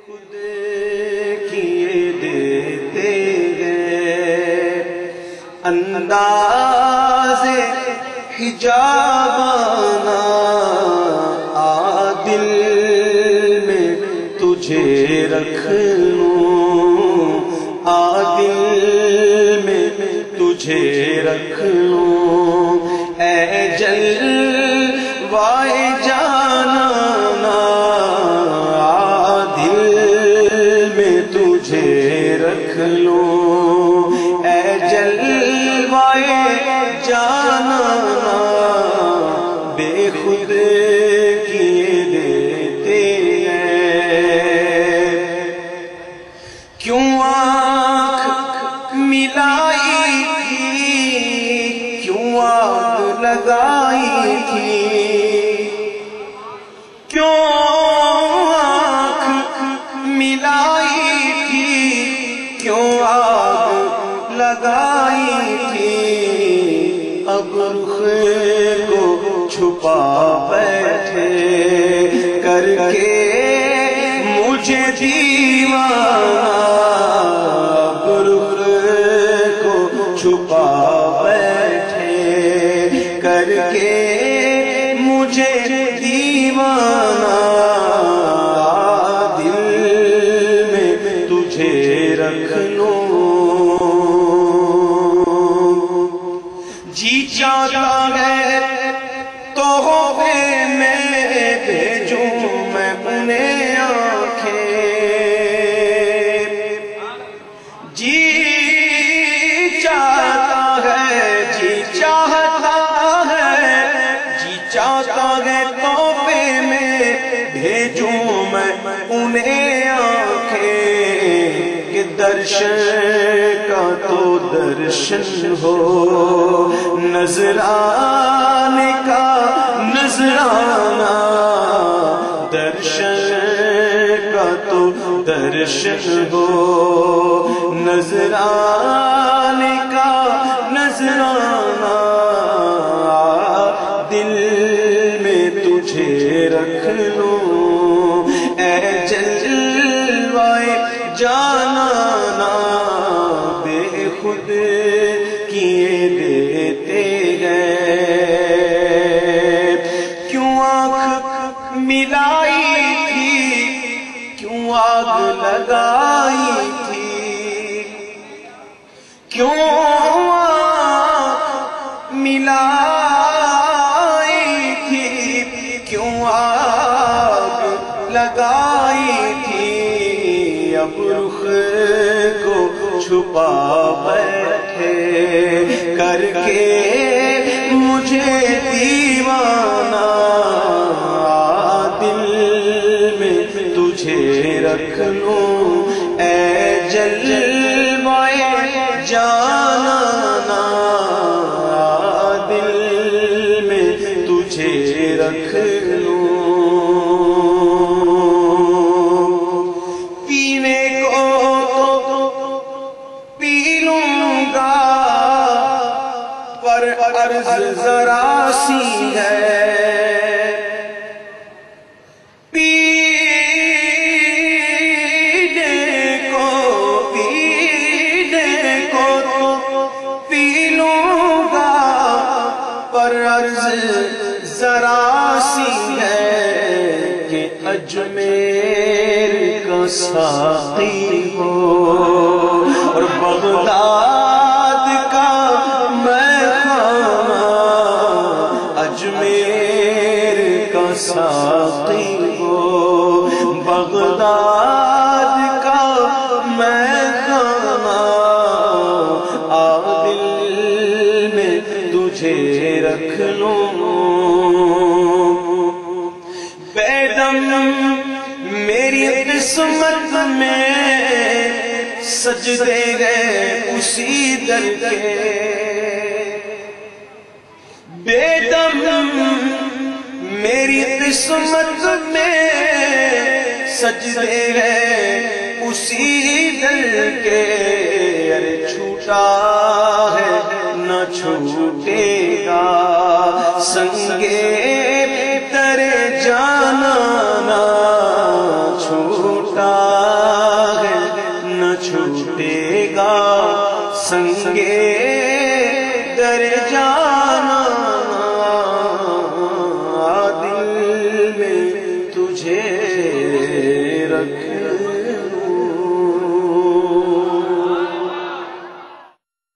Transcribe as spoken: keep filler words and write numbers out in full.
خود کیے دیتے گئے انداز حجابانہ آ دل میں تجھے رکھ لوں آ دل میں تجھے رکھ لوں اے جلوائے جانانا آ دل میں تجھے رکھ لوں اے جلوائے جانانا بے خود کیے دیتے ہیں کیوں آنکھ ملائی تھی کیوں آگ لگائی تھی کیوں آنکھ ملائی تھی کیوں آگ لگائی تھی اب رخ کو چھپا بیٹھے کر کے مجھے دیوانہ اب رخ کو چھپا بیٹھے کر کے مجھے دیوانہ دل میں تجھے رکھ لوں جی چاہتا ہے تو میں بھیجوں میں انہیں آنکھیں جی چاہتا ہے جی چاہتا ہے جی چاہتا ہے تحفے میں بھیجوں میں انہیں آنکھیں کہ درشن کا تو درشن ہو نظرانے کا نظرانہ درشن کا تو درشن ہو نظرانے کا نظرانہ دل میں تجھے رکھ لوں اے جلوائے جانانا بے خود کیے دیتے گئے کیوں آنکھ ملائی تھی کیوں آگ لگائی تھی کیوں آنکھ ملائی تھی کیوں آگ لگائی تھی اب رخ کو چھپا بیٹھے کر کے مجھے دیوانہ دل میں تجھے رکھ لوں اے جلوائے جانانا دل میں تجھے رکھ لوں پینے کو پی لوں گا پر عرض ذرا سی ہے ذرا سی ہے کہ اجمیر کا ساقی ہو اور بغداد کا میخانہ اجمیر کا ساقی ہو بغداد کا میخانہ آ دل میں تجھے رکھ لوں میری قسمت میں سجدے گئے اسی در کے بے دم میری قسمت میں سجدے گئے اسی در کے ارے چھوٹا ہے نہ چھوٹے گا سنگے ترے جانا نہ چھوٹا سنگے در جا